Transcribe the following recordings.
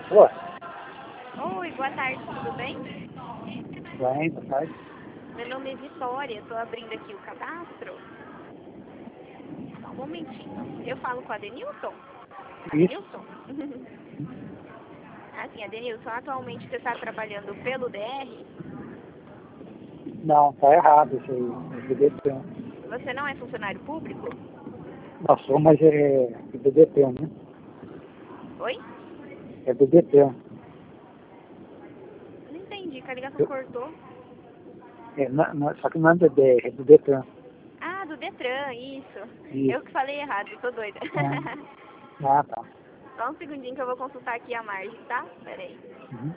Pô, Oi, boa tarde, tudo bem? bem, boa tarde. Meu nome é Vitória, estou abrindo aqui o cadastro. Só um momentinho. Eu falo com a Denilson? Isso? Adenilson? Assim, Adenilson, atualmente você está trabalhando pelo DR? Não, tá errado isso aí. É BDT. Você não é funcionário público? Nós somos, mas é BDT, né? Oi? É BDT. Não entendi, que a ligação cortou. Só que não é BD, é BDT. Ah, do Detran, isso. Isso. Eu que falei errado, tô doida. Ah, tá. Só um segundinho que eu vou consultar aqui a margem, tá? Pera aí. Uhum.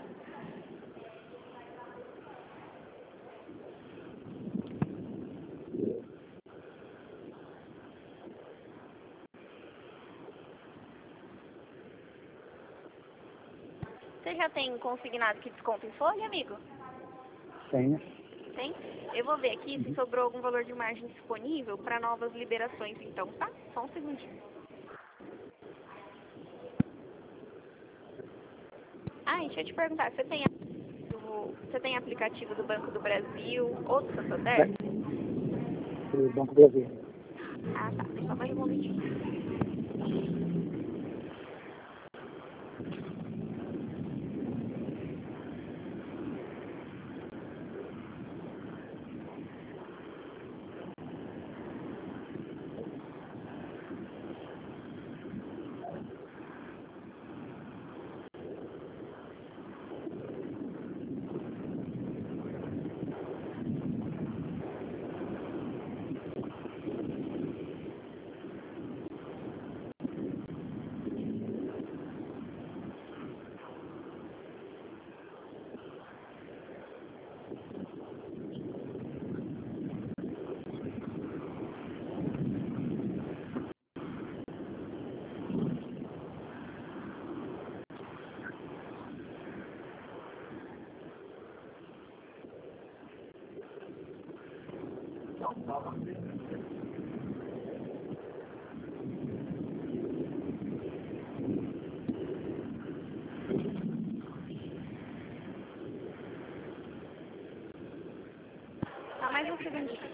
Você já tem consignado que desconto em folha, amigo? Sim. Tem? Eu vou ver aqui se sobrou algum valor de margem disponível para novas liberações, então, tá? Só um segundinho. Ah, e deixa eu te perguntar, você tem aplicativo do Banco do Brasil ou do Santander? Do Banco do Brasil. Ah, tá. Só mais um momentinho. Só mais um segundinho.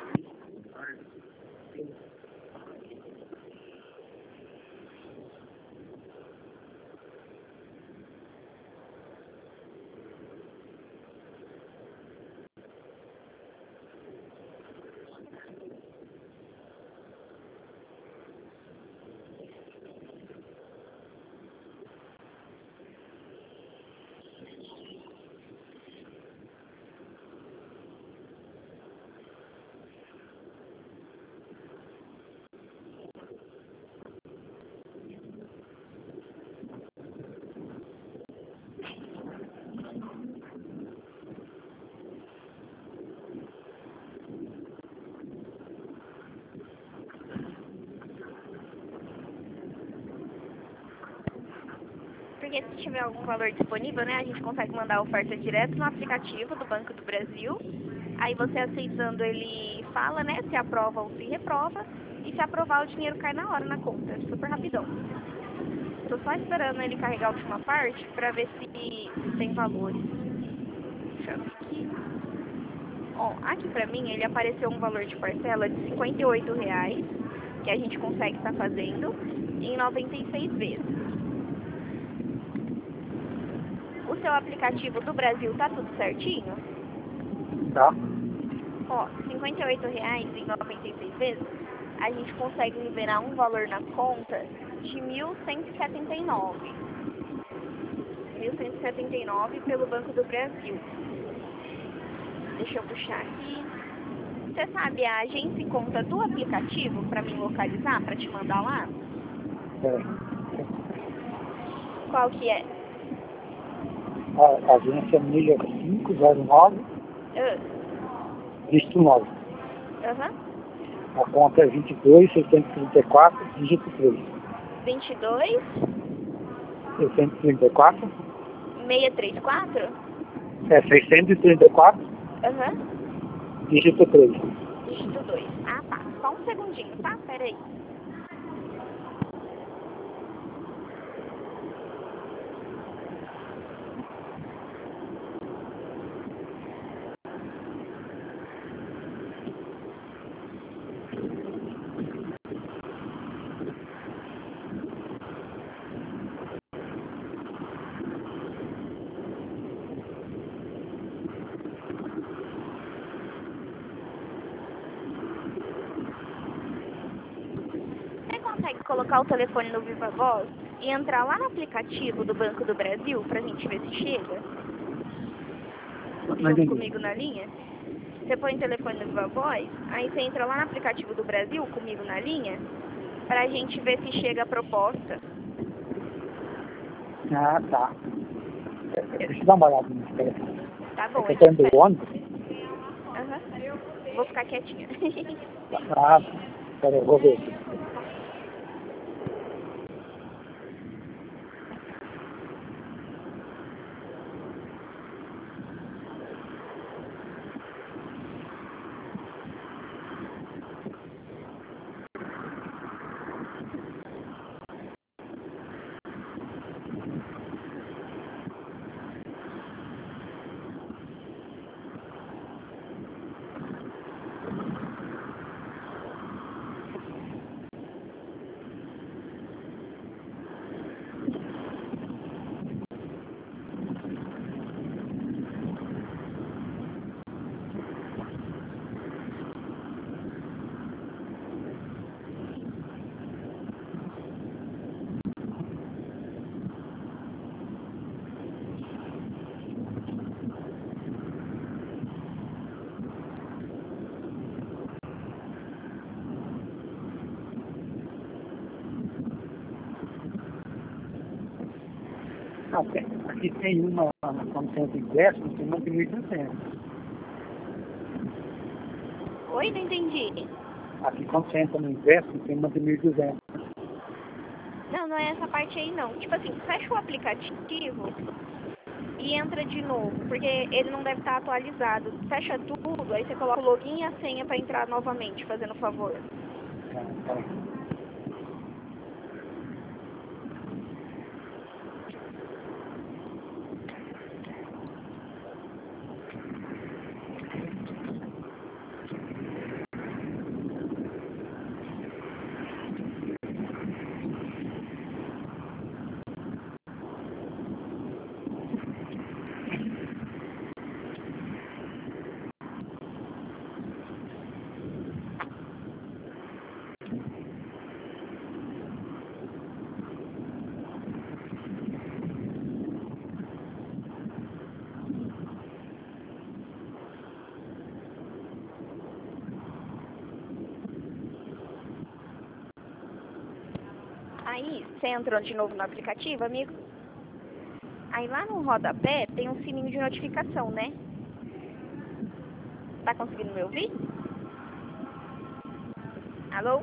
Porque se tiver algum valor disponível, né, a gente consegue mandar a oferta direto no aplicativo do Banco do Brasil. Aí você aceitando, ele fala, né, se aprova ou se reprova. E se aprovar, o dinheiro cai na hora na conta. É super rapidão. Tô só esperando ele carregar a última parte pra ver se tem valores. Deixa eu ver aqui. Ó, aqui pra mim, ele apareceu um valor de parcela de R$ 58, que a gente consegue estar fazendo em 96 vezes. O seu aplicativo do Brasil tá tudo certinho? Tá? Ó, R$ 58 em 96 vezes, a gente consegue liberar um valor na conta de 1.179. 1.179 pelo Banco do Brasil. Deixa eu puxar aqui. Você sabe a agência e conta do aplicativo para me localizar, para te mandar lá? Qual que é? A agência é 6509, dígito 9. Aham. A conta é 22.634, dígito 3. 22 634? 634? É 634, Aham. dígito 3. Dígito 2. Ah, tá. Só um segundinho, tá? Pera aí. consegue colocar o telefone no Viva Voz e entrar lá no aplicativo do Banco do Brasil pra gente ver se chega? Junto comigo na linha? Você põe o telefone no Viva Voz, aí você entra lá no aplicativo do Brasil comigo na linha pra gente ver se chega a proposta. Ah, tá. Deixa eu dar uma olhada no telefone. Tá bom, Você tá indo do ônibus? Aham. Vou ficar quietinha. Ah, peraí, eu vou ver aqui. Não, aqui tem uma, quando você entra em décimo, tem uma de 1.200. Oi, não entendi. Aqui quando você entra no décimo, tem uma de 1.200. Não, não é essa parte aí não. Tipo assim, fecha o aplicativo e entra de novo, porque ele não deve estar atualizado. Fecha tudo, aí você coloca o login e a senha pra entrar novamente, fazendo favor. Peraí. Aí, você entrou de novo no aplicativo, amigo? Aí lá no rodapé tem um sininho de notificação, né? Tá conseguindo me ouvir? Alô?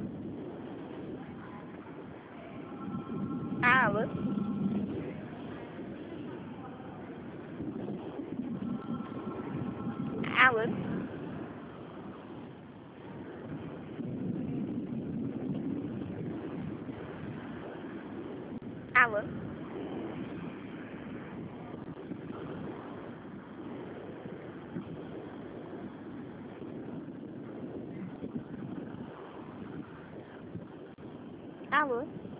Alô? Alô? Alô? Alô?